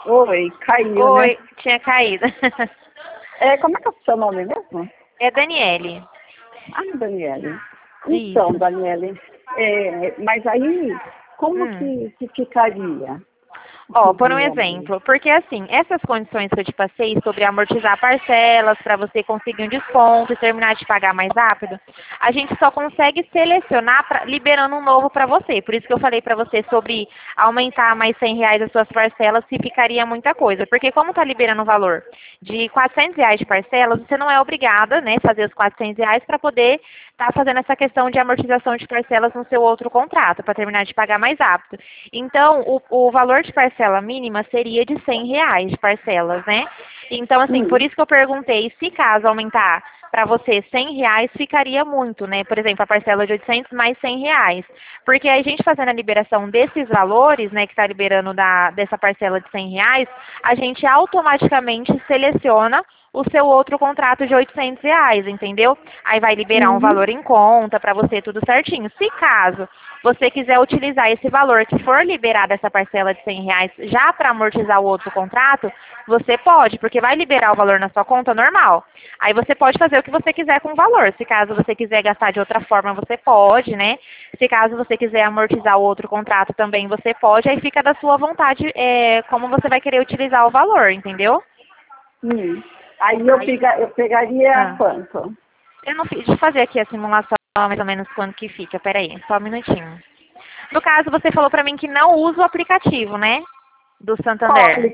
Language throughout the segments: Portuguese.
Oi, caiu, né? Oi, tinha caído. Como é que é o seu nome mesmo? É Daniele. Ah, Daniele. Então, Isso. Daniele, mas aí, como Hum. que ficaria o Ó, por um pedido? exemplo, porque assim, essas condições que eu te passei sobre amortizar parcelas para você conseguir um desconto e terminar de pagar mais rápido, a gente só consegue selecionar liberando um novo para você. Por isso que eu falei para você sobre aumentar mais R$ 100 as suas parcelas, se ficaria muita coisa. Porque como está liberando o valor de R$ 400 de parcelas, você não é obrigada, né, fazer os R$ 400 para poder estar fazendo essa questão de amortização de parcelas no seu outro contrato, para terminar de pagar mais rápido. Então, o valor de parcela mínima seria de R$ 100 de parcelas, né? Então, assim, por Hum, isso que eu perguntei se caso aumentar para você R$ 100, ficaria muito, né? Por exemplo, a parcela de 800 mais R$ 100. Porque a gente fazendo a liberação desses valores, né, que está liberando dessa parcela de R$ 100, a gente automaticamente seleciona o seu outro contrato de R$ 800, entendeu? Aí vai liberar um uhum, valor em conta para você tudo certinho. Se caso você quiser utilizar esse valor que for liberado essa parcela de R$ 100 já para amortizar o outro contrato, você pode, porque vai liberar o valor na sua conta normal. Aí você pode fazer o que você quiser com o valor. Se caso você quiser gastar de outra forma, você pode, né? Se caso você quiser amortizar o outro contrato também, você pode. Aí fica da sua vontade como você vai querer utilizar o valor, entendeu? hum. Aí Aí, eu pegaria ah, quanto? eu não fiz, deixa eu fazer aqui a simulação mais ou menos quanto que fica. Peraí, só um minutinho. No caso, você falou pra mim que não usa o aplicativo, né? Do Santander. Olha,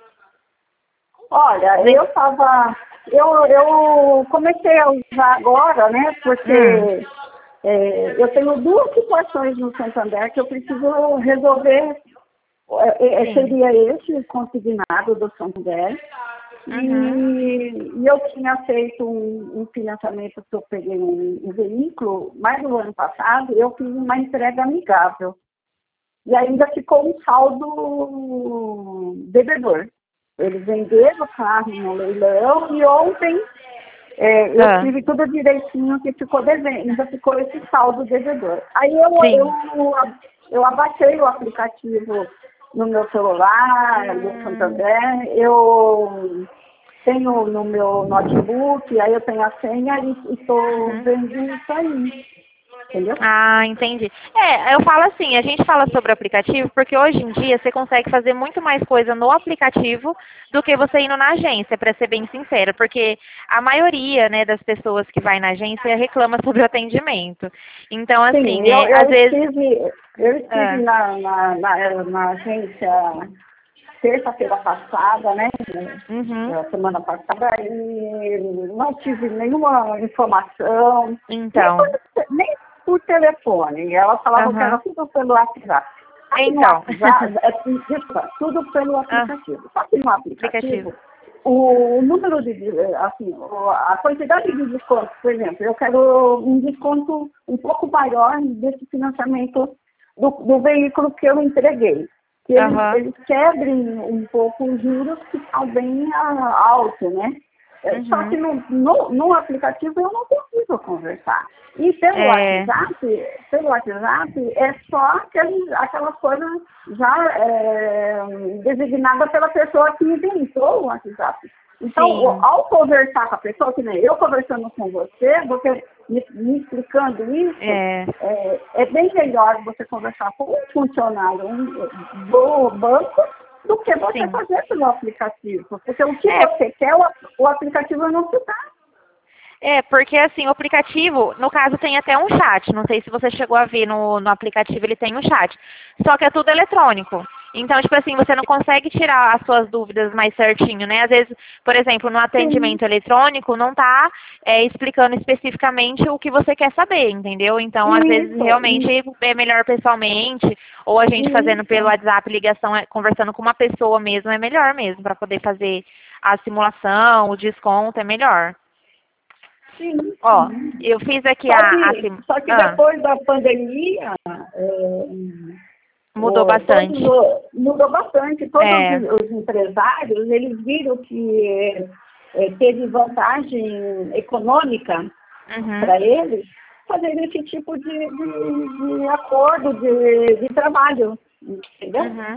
olha, Nem- eu comecei a usar agora, né, Hum, porque eu tenho duas situações no Santander que eu preciso resolver. sim. Seria esse o consignado do Santander. Uhum. E eu tinha feito um financiamento que eu peguei um veículo, mais no ano passado, eu fiz uma entrega amigável. E ainda ficou um saldo devedor. Eles venderam o carro no leilão e ontem eu Ah, tive tudo direitinho que ficou devendo, ainda ficou esse saldo devedor. Aí sim. eu abaixei o aplicativo no meu celular, do Hum, Santander, eu tenho no meu notebook, aí eu tenho a senha e estou uhum. vendo isso aí, entendeu? Ah, entendi. Eu falo assim, a gente fala sobre o aplicativo porque hoje em dia você consegue fazer muito mais coisa no aplicativo do que você indo na agência, para ser bem sincera, porque a maioria, né, das pessoas que vai na agência reclama sobre o atendimento. Então, Sim, assim, às vezes. eu estive Ah, na agência terça-feira passada, né? uhum. Semana passada, e não tive nenhuma informação, Então, nem por telefone. Ela falava que era aham. tudo pelo WhatsApp. Só que no Então, WhatsApp, desculpa, tudo pelo ah, aplicativo. Só que no aplicativo. aplicativo, o número assim, a quantidade de descontos, por exemplo, eu quero um desconto um pouco maior desse financiamento do veículo que eu entreguei. Que Aham. eles quebrem um pouco os juros que estão bem alto, né? Só que Uhum. no aplicativo eu não consigo conversar. E É, pelo WhatsApp é só aquelas coisas já designadas pela pessoa que inventou o WhatsApp. Então, sim, ao conversar com a pessoa, que nem eu conversando com você me explicando isso, é, é bem melhor você conversar com um funcionário do banco do que você sim. fazer pelo aplicativo. Porque o que É, você quer, o aplicativo não te dá. porque assim, o aplicativo, no caso, tem até um chat. Não sei se você chegou a ver no aplicativo, ele tem um chat. Só que é tudo eletrônico. Então, tipo assim, você não consegue tirar as suas dúvidas mais certinho, né? Às vezes, por exemplo, no Sim, atendimento eletrônico, não tá explicando especificamente o que você quer saber, entendeu? Então, às vezes, isso, realmente é melhor pessoalmente, ou a gente fazendo pelo isso. WhatsApp, ligação, conversando com uma pessoa mesmo, é melhor mesmo, para poder fazer a simulação, o desconto, é melhor. Sim, Ó, sim. eu fiz aqui a Só que depois da pandemia, mudou bastante. mudou bastante. Todos É, os empresários, eles viram que teve vantagem econômica uhum, para eles fazer esse tipo de acordo de trabalho, entendeu? uhum.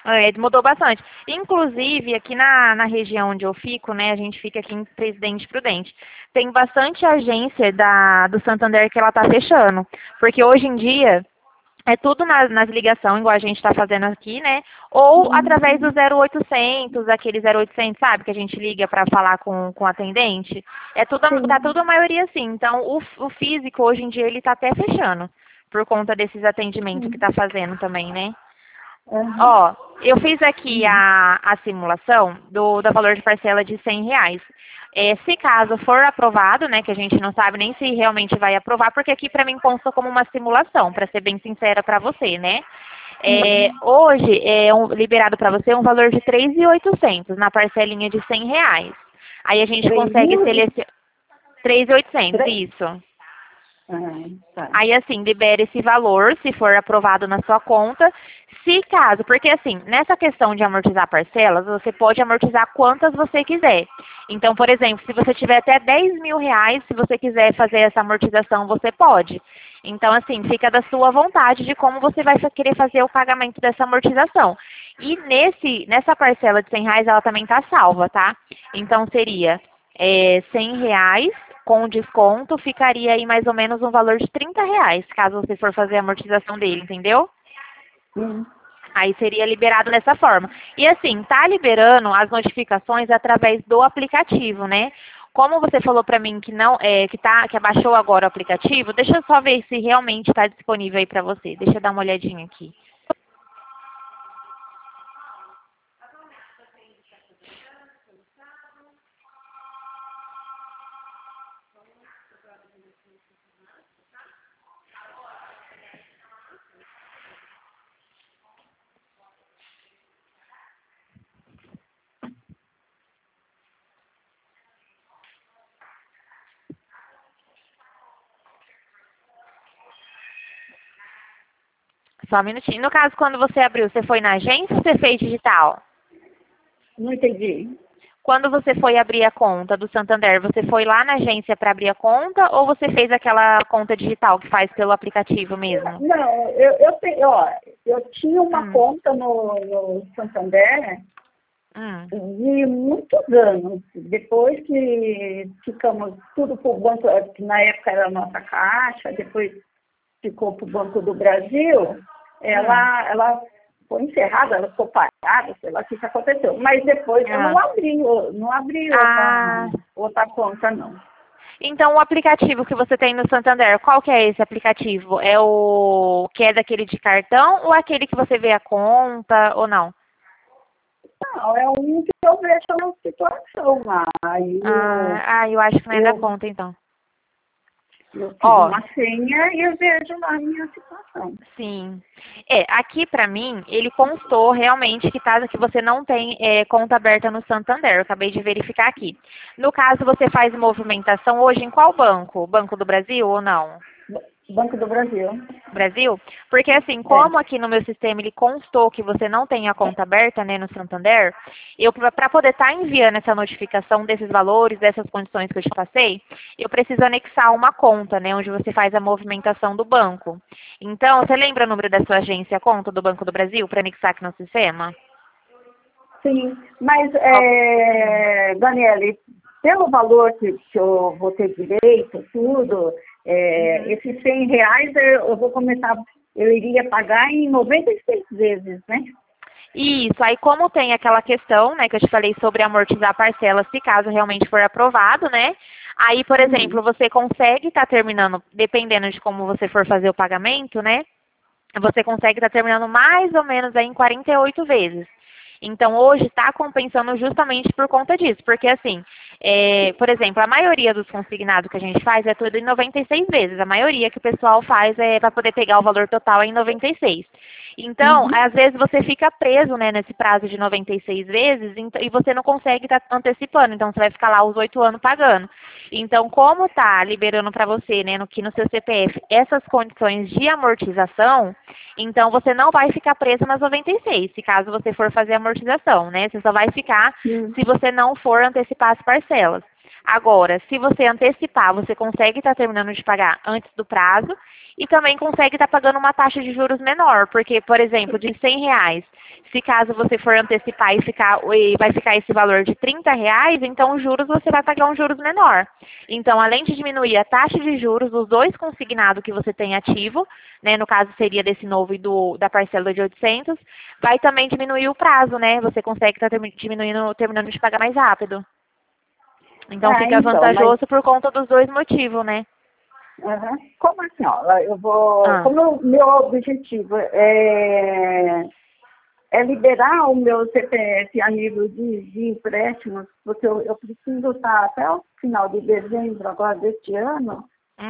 É, mudou bastante. Inclusive, aqui na região onde eu fico, né, a gente fica aqui em Presidente Prudente, tem bastante agência do Santander que ela tá fechando. Porque hoje em dia, é tudo nas ligações, igual a gente está fazendo aqui, né? Ou através do 0800, aquele 0800, sabe? Que a gente liga para falar com o atendente. Tá tudo a maioria assim. Então, o físico, hoje em dia, ele tá até fechando. Por conta desses atendimentos que tá fazendo também, né? Uhum. Ó, eu fiz aqui a simulação do valor de parcela de R$ 100. Se caso for aprovado, né, que a gente não sabe nem se realmente vai aprovar, porque aqui para mim consta como uma simulação, para ser bem sincera para você, né? Hoje é liberado para você um valor de 3.800 na parcelinha de R$ 100. Aí a gente 3 consegue mil? selecionar 3.800, 3? isso. Ah, tá. Aí, assim, libera esse valor, se for aprovado na sua conta. Se caso, porque assim, nessa questão de amortizar parcelas, você pode amortizar quantas você quiser. Então, por exemplo, se você tiver até R$ 10.000, se você quiser fazer essa amortização, você pode. Então, assim, fica da sua vontade de como você vai querer fazer o pagamento dessa amortização. E nessa parcela de R$ 100, ela também está salva, tá? Então, seria R$ 100 com desconto, ficaria aí mais ou menos um valor de R$ 30, caso você for fazer a amortização dele, entendeu? Hum. Aí seria liberado dessa forma. E assim, tá liberando as notificações através do aplicativo, né? Como você falou para mim que não que abaixou agora o aplicativo, deixa eu só ver se realmente está disponível aí para você. Deixa eu dar uma olhadinha aqui. Só um minutinho. No caso, quando você abriu, você foi na agência ou você fez digital? Não entendi. Quando você foi abrir a conta do Santander, você foi lá na agência para abrir a conta ou você fez aquela conta digital que faz pelo aplicativo mesmo? Não, eu tinha uma conta no Santander de muitos anos. Depois que ficamos tudo para o banco, que na época era a nossa Caixa, depois ficou para o Banco do Brasil, ela foi encerrada, ela ficou parada, sei lá o que aconteceu. Mas depois eu não abri outra conta, não. Então, o aplicativo que você tem no Santander, qual que é esse aplicativo? É o que é daquele de cartão ou aquele que você vê a conta ou não? Não, é um que eu vejo na situação lá. Eu acho que não é da conta, então. Eu fiz uma senha e eu vejo lá a minha situação. Sim. Aqui pra mim, ele constou realmente que você não tem conta aberta no Santander. Eu acabei de verificar aqui. No caso, você faz movimentação hoje em qual banco? Banco do Brasil ou não? Banco do Brasil. Brasil? Porque assim, como aqui no meu sistema ele constou que você não tem a conta aberta, né, no Santander, eu para poder estar enviando essa notificação desses valores, dessas condições que eu te passei, eu preciso anexar uma conta, né, onde você faz a movimentação do banco. Então, você lembra o número da sua agência, a conta do Banco do Brasil, para anexar aqui no sistema? Sim, mas, Daniele, pelo valor que eu vou ter direito, tudo, esses R$ 100 eu iria pagar em 96 vezes, né? Isso, aí como tem aquela questão, né, que eu te falei sobre amortizar parcelas, se caso realmente for aprovado, né? Aí, por exemplo, você consegue estar terminando, dependendo de como você for fazer o pagamento, né? Você consegue estar terminando mais ou menos aí em 48 vezes. Então, hoje está compensando justamente por conta disso. Porque, assim, por exemplo, a maioria dos consignados que a gente faz é tudo em 96 vezes. A maioria que o pessoal faz é para poder pegar o valor total em 96. Então, às vezes você fica preso, né, nesse prazo de 96 vezes e você não consegue estar antecipando. Então, você vai ficar lá os 8 anos pagando. Então, como está liberando para você, né, no seu CPF, essas condições de amortização, então você não vai ficar preso nas 96, se caso você for fazer amortização, né? Você só vai ficar se você não for antecipar as parcelas. Agora, se você antecipar, você consegue estar terminando de pagar antes do prazo e também consegue estar pagando uma taxa de juros menor, porque, por exemplo, de R$ 100, se caso você for antecipar e vai ficar esse valor de R$ 30, então os juros você vai pagar um juros menor. Então, além de diminuir a taxa de juros dos dois consignados que você tem ativo, né, no caso seria desse novo e da parcela de 800, vai também diminuir o prazo, né? Você consegue estar terminando de pagar mais rápido. Então fica Então, mas vantajoso por conta dos dois motivos, né? como assim, ó, eu vou, Ah. como o meu objetivo é liberar o meu CPF a nível de empréstimos, porque eu preciso estar até o final de dezembro agora deste ano,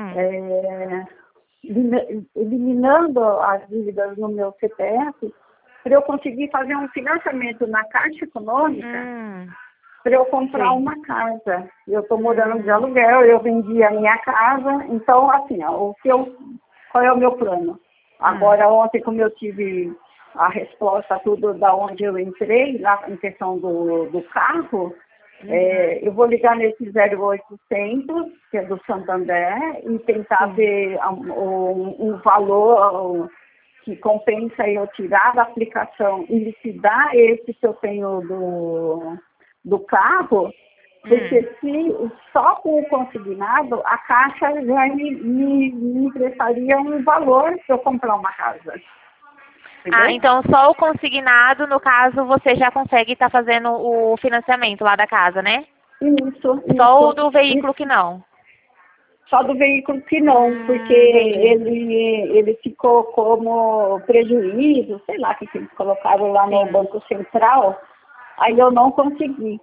eliminando as dívidas no meu CPF, para eu conseguir fazer um financiamento na Caixa Econômica, para eu comprar Sim. uma casa. Eu estou morando de aluguel, eu vendi a minha casa, então, assim, ó, qual é o meu plano? Agora, ontem, como eu tive a resposta tudo da onde eu entrei, lá em questão do carro, eu vou ligar nesse 0800, que é do Santander, e tentar ver um valor que compensa eu tirar da aplicação e liquidar esse que eu tenho do carro, porque se só com o consignado, a Caixa já me emprestaria um valor para eu comprar uma casa. Entendeu? Então só o consignado, no caso, você já consegue estar fazendo o financiamento lá da casa, né? Isso. Só o do veículo que não. Só do veículo que não, porque Entendi. ele ficou como prejuízo, sei lá o que eles colocaram lá no Banco Central, aí eu não consegui.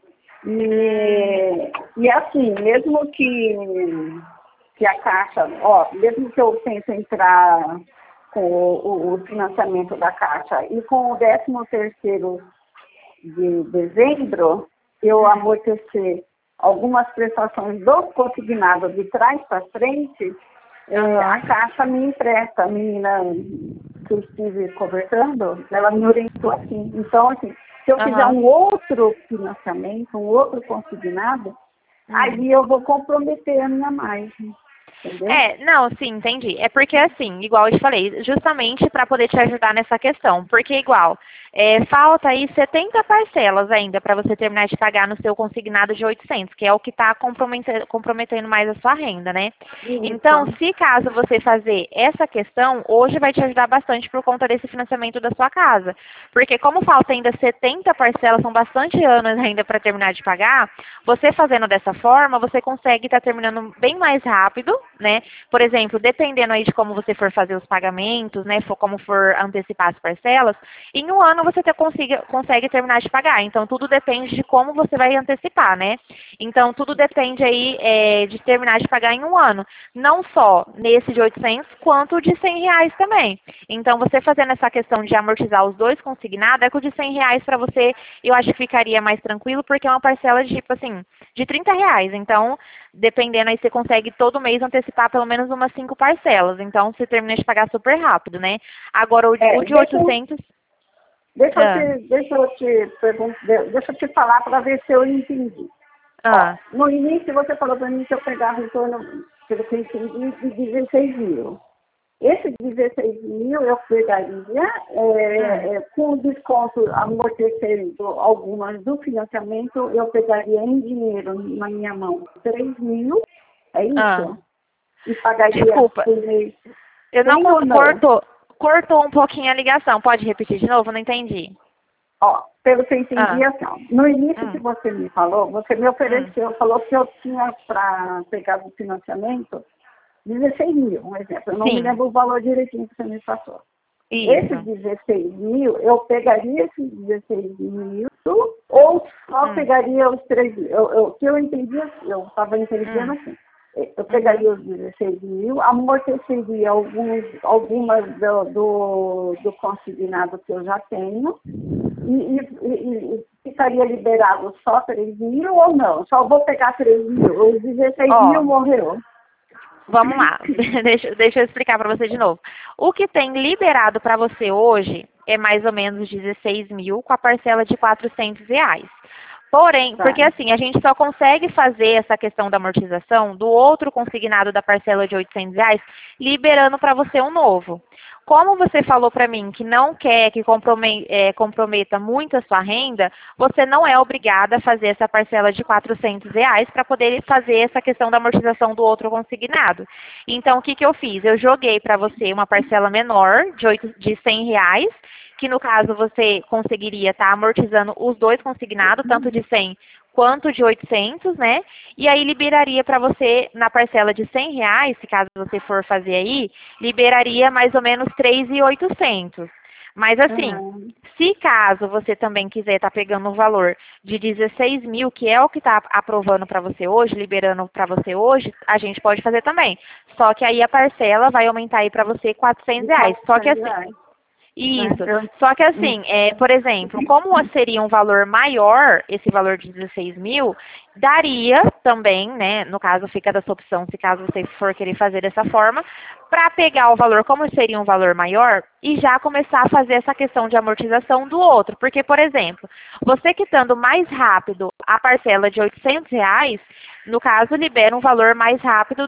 E assim, mesmo que a Caixa, mesmo que eu tente entrar com o financiamento da Caixa e com o 13º de dezembro, eu amortecer algumas prestações do consignado de trás para frente, a Caixa me empresta. A menina que eu estive conversando, ela me orientou assim. Então, assim, se eu fizer um outro financiamento, um outro consignado, aí eu vou comprometer a minha margem. Entendeu? Não, sim, entendi. É porque assim, igual eu te falei, justamente para poder te ajudar nessa questão. Porque igual, falta aí 70 parcelas ainda para você terminar de pagar no seu consignado de 800, que é o que está comprometendo mais a sua renda, né? Isso. Então, se caso você fazer essa questão, hoje vai te ajudar bastante por conta desse financiamento da sua casa. Porque como falta ainda 70 parcelas, são bastante anos ainda para terminar de pagar, você fazendo dessa forma, você consegue estar terminando bem mais rápido, né? Por exemplo, dependendo aí de como você for fazer os pagamentos, né? Como for antecipar as parcelas, em um ano você consegue terminar de pagar. Então, tudo depende de como você vai antecipar, né? Então, tudo depende aí de terminar de pagar em um ano. Não só nesse de 800, quanto de R$ 100 também. Então, você fazendo essa questão de amortizar os dois consignados, é que o de R$ 100 para você, eu acho que ficaria mais tranquilo, porque é uma parcela de, tipo assim, de R$ 30. Então, dependendo aí, você consegue todo mês antecipar pelo menos umas 5 parcelas. Então, você termina de pagar super rápido, né? Agora, o de 800... Deixa eu te falar para ver se eu entendi. No início, você falou para mim que eu pegava em torno, pelo que eu entendi, de 16 mil. Esse 16 mil eu pegaria com desconto amortecendo algumas do financiamento, eu pegaria em dinheiro na minha mão 3 mil, é isso? E pagaria Desculpa, por mês. eu não cortou um pouquinho a ligação. Pode repetir de novo? Não entendi. Pelo que eu entendi, assim, no início que você me falou, você me ofereceu, falou que eu tinha para pegar do financiamento 16 mil, um exemplo. Eu não me lembro o valor direitinho que você me passou. Isso. Esses 16 mil, eu pegaria esses 16 mil ou só pegaria os 3 mil? O que eu entendi, eu estava entendendo assim. Eu pegaria os 16 mil, amorteceria algumas do consignado que eu já tenho e ficaria liberado só 3 mil ou não? Só vou pegar 3 mil, os 16 mil morreu. Vamos lá, deixa eu explicar para você de novo. O que tem liberado para você hoje é mais ou menos 16 mil com a parcela de R$ 400. Porém, Tá. porque assim, a gente só consegue fazer essa questão da amortização do outro consignado da parcela de R$ 800, liberando para você um novo. Como você falou para mim que não quer que comprometa muito a sua renda, você não é obrigada a fazer essa parcela de R$ 400 para poder fazer essa questão da amortização do outro consignado. Então, o que, que eu fiz? Eu joguei para você uma parcela menor de R$ 100, que no caso você conseguiria estar amortizando os dois consignados, tanto de 100 quanto de 800, né? E aí liberaria para você, na parcela de R$ 100, se caso você for fazer aí, liberaria mais ou menos 3.800. Mas assim, Uhum. se caso você também quiser estar pegando um valor de 16 mil, que é o que está aprovando para você hoje, liberando para você hoje, a gente pode fazer também. Só que aí a parcela vai aumentar aí para você R$ 400. Só que assim, R$ 400, né? isso. Só que assim, por exemplo, como seria um valor maior, esse valor de 16 mil, daria também, né? No caso, fica da sua opção, se caso você for querer fazer dessa forma, para pegar o valor, como seria um valor maior, e já começar a fazer essa questão de amortização do outro. Porque, por exemplo, você quitando mais rápido a parcela de R$ 800, no caso, libera um valor mais rápido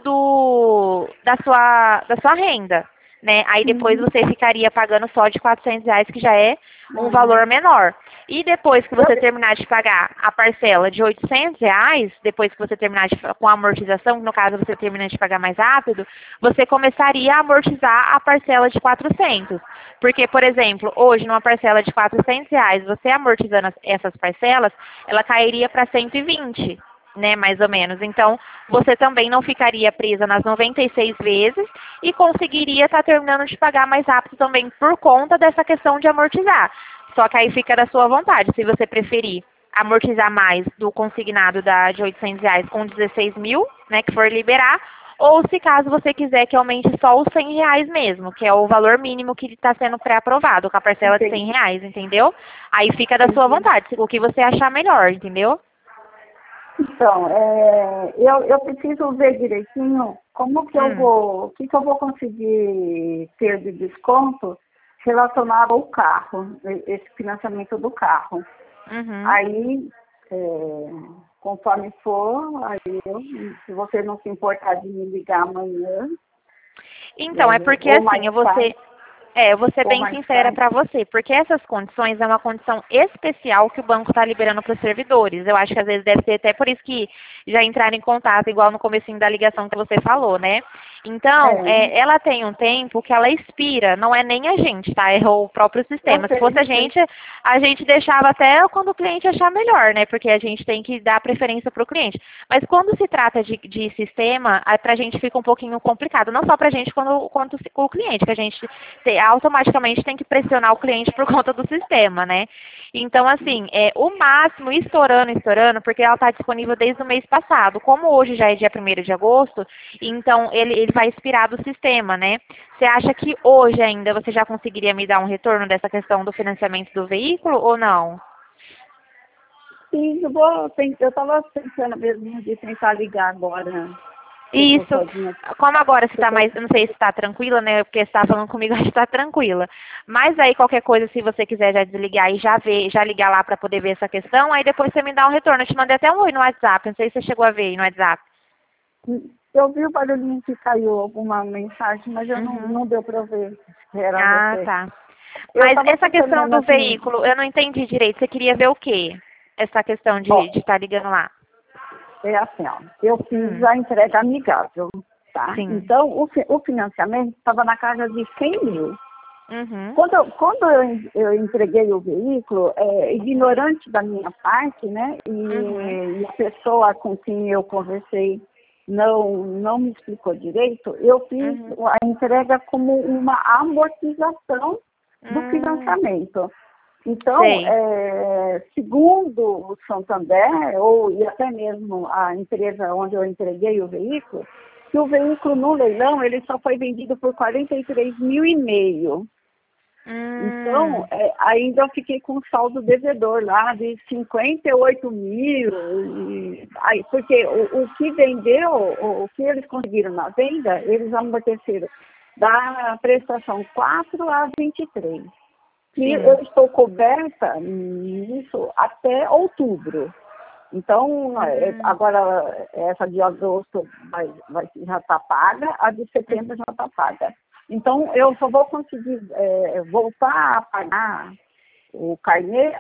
da sua renda, né? Aí depois Uhum. você ficaria pagando só de R$ 400, que já é um Uhum. valor menor. E depois que você terminar de pagar a parcela de R$ 800, depois que você terminar com a amortização, no caso você termina de pagar mais rápido, você começaria a amortizar a parcela de 400. Porque, por exemplo, hoje numa parcela de R$ 400, você amortizando essas parcelas, ela cairia para 120, né, mais ou menos. Então, você também não ficaria presa nas 96 vezes e conseguiria estar terminando de pagar mais rápido também por conta dessa questão de amortizar. Só que aí fica da sua vontade, se você preferir amortizar mais do consignado de R$ 800 com 16 mil, né, que for liberar, ou se caso você quiser que aumente só os R$ 100 mesmo, que é o valor mínimo que está sendo pré-aprovado, com a parcela de Entendi. R$ 100, entendeu? Aí fica da sua Entendi. vontade, o que você achar melhor, entendeu? Então, eu preciso ver direitinho como que eu Hum, vou, o que que eu vou conseguir ter de desconto relacionado ao carro, esse financiamento do carro. uhum. Aí, conforme for, aí se você não se importar de me ligar amanhã, Então, é porque ou assim, mais tarde, eu vou ser ou bem mais sincera tarde. para você, porque essas condições é uma condição especial que o banco está liberando para os servidores. Eu acho que às vezes deve ser até por isso que já entraram em contato, igual no comecinho da ligação que você falou, né? Então, É, ela tem um tempo que ela expira, não é nem a gente, tá? É o próprio eu sistema. Se fosse sei, sei. a gente deixava até quando o cliente achar melhor, né? Porque a gente tem que dar preferência para o cliente. Mas quando se trata de sistema, para a gente fica um pouquinho complicado, não só para a gente quanto o cliente, que a gente automaticamente tem que pressionar o cliente por conta do sistema, né? Então, assim, o máximo, estourando, porque ela está disponível desde o mês passado. Como hoje já é dia 1º de agosto, então ele vai expirar do sistema, né? Você acha que hoje ainda você já conseguiria me dar um retorno dessa questão do financiamento do veículo ou não? Sim, eu estava pensando mesmo de tentar ligar agora, que eu estou Isso. sozinha. Como agora você Eu está tô, mais, eu não sei se está tranquila, né? Porque você está falando comigo, acho que está tranquila. Mas aí qualquer coisa, se você quiser já desligar e já ligar lá para poder ver essa questão, aí depois você me dá um retorno. Eu te mandei até um oi no WhatsApp, não sei se você chegou a ver aí no WhatsApp. eu vi o barulhinho que caiu alguma mensagem, mas eu Uhum. não deu para ver se era Ah, você. tá. Eu Mas estava essa pensando questão mesmo do assim, veículo, eu não entendi direito. Você queria ver o quê? Essa questão de ó, estar ligando lá. é assim, ó, eu fiz Hum, a entrega amigável, tá? sim. Então, o financiamento estava na casa de 100 mil. Uhum. Quando eu entreguei o veículo, ignorante da minha parte, né? Uhum. E a pessoa com quem eu conversei não me explicou direito, eu fiz Uhum. a entrega como uma amortização do Hum, financiamento. Então, sei. segundo o Santander, e até mesmo a empresa onde eu entreguei o veículo, que o veículo no leilão ele só foi vendido por 43.500. Então, Hum, ainda eu fiquei com um saldo devedor lá de 58 mil, porque o que vendeu, o que eles conseguiram na venda, eles amorteceram da prestação 4 a 23. E sim. eu estou coberta nisso até outubro. Então, agora, essa de agosto já está paga, a de setembro já está paga. Então, eu só vou conseguir voltar a pagar o carnê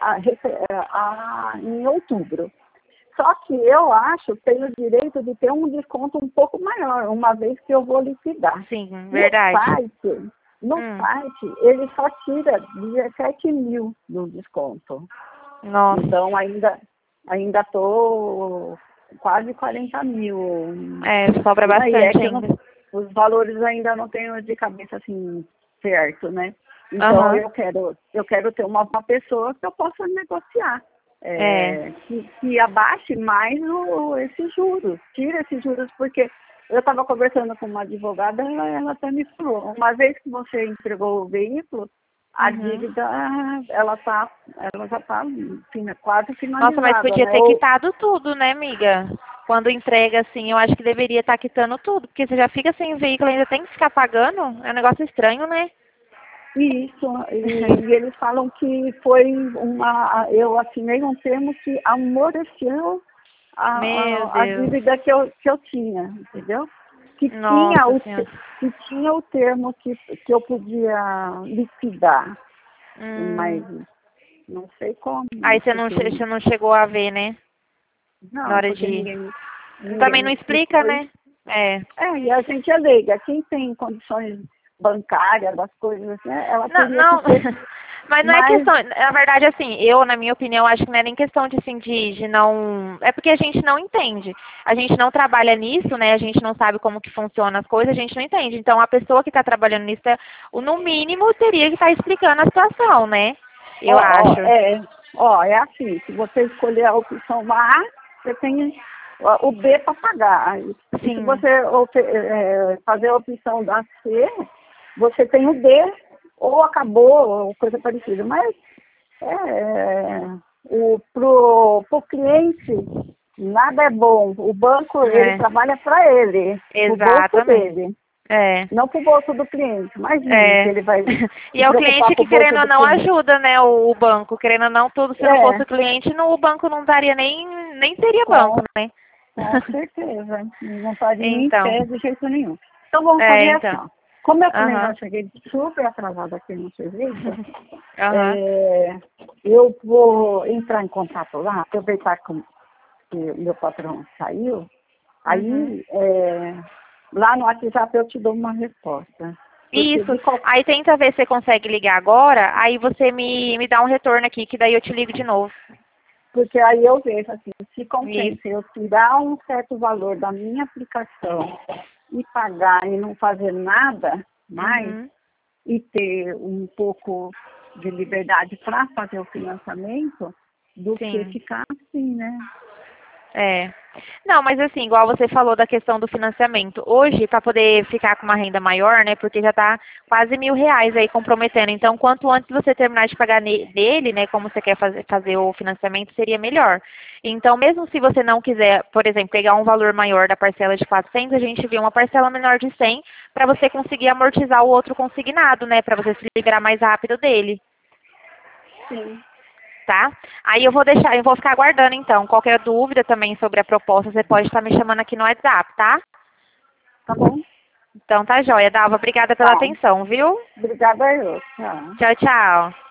em outubro. Só que eu acho que tenho o direito de ter um desconto um pouco maior, uma vez que eu vou liquidar. Sim, verdade. No site, ele só tira 17 mil do desconto. Nossa. Então, ainda estou quase 40 mil. Sobra bastante ainda. Os valores ainda não tenho de cabeça assim certo, né? Então eu quero ter uma pessoa que eu possa negociar. Que abaixe mais esses juros, tira esses juros, porque eu estava conversando com uma advogada, ela até me falou, uma vez que você entregou o veículo, a dívida, ela já está quase finalizada. Nossa, mas podia ter quitado tudo, né, amiga? Quando entrega, assim, eu acho que deveria estar quitando tudo, porque você já fica sem veículo, ainda tem que ficar pagando, é um negócio estranho, né? Isso, e eles falam que foi eu assinei um termo que amoleceu a dívida que eu tinha, entendeu? Que tinha o termo que eu podia liquidar, mas não sei como. Aí você não chegou a ver, né? Não, na hora de ninguém também não explica, né? E a gente é leiga. Quem tem condições bancárias, das coisas assim, ela teria que ter... Mas não é questão, na verdade, assim, eu, na minha opinião, acho que não é nem questão de, assim, de não... É porque a gente não entende. A gente não trabalha nisso, né? A gente não sabe como que funcionam as coisas, a gente não entende. Então, a pessoa que está trabalhando nisso, no mínimo, teria que estar explicando a situação, né? Eu acho. É assim, se você escolher a opção A, você tem o B para pagar. Se você fazer a opção da C, você tem o D, ou acabou, ou coisa parecida. Mas pro cliente, nada é bom. O banco, ele trabalha para ele. Exatamente. O bolso dele. Não pro bolso do cliente. Imagina que ele vai... E é o cliente que, querendo ou não, ajuda, né, o banco. Querendo ou não, tudo, se não fosse o cliente, o banco não daria nem teria banco, né? Com certeza. Não estaria em pé de jeito nenhum. Então, vamos fazer assim. Como eu também já cheguei super atrasada aqui no serviço, eu vou entrar em contato lá, aproveitar que o meu patrão saiu, aí lá no WhatsApp eu te dou uma resposta. Isso. Aí tenta ver se você consegue ligar agora, aí você me dá um retorno aqui, que daí eu te ligo de novo. Porque aí eu vejo assim, se compensa eu tirar um certo valor da minha aplicação e pagar e não fazer nada mais, e ter um pouco de liberdade para fazer o financiamento, do que ficar assim, né? Não, mas assim, igual você falou da questão do financiamento. Hoje, para poder ficar com uma renda maior, né, porque já está quase R$ 1.000 aí comprometendo. Então, quanto antes você terminar de pagar dele, né, como você quer fazer o financiamento, seria melhor. Então, mesmo se você não quiser, por exemplo, pegar um valor maior da parcela de 400, a gente vê uma parcela menor de 100 para você conseguir amortizar o outro consignado, né, para você se livrar mais rápido dele. Sim. Tá? Aí eu vou ficar aguardando então. Qualquer dúvida também sobre a proposta, você pode estar me chamando aqui no WhatsApp, tá? Tá bom. Então tá joia, Dalva. Obrigada pela atenção, viu? Obrigada eu. Tchau, tchau.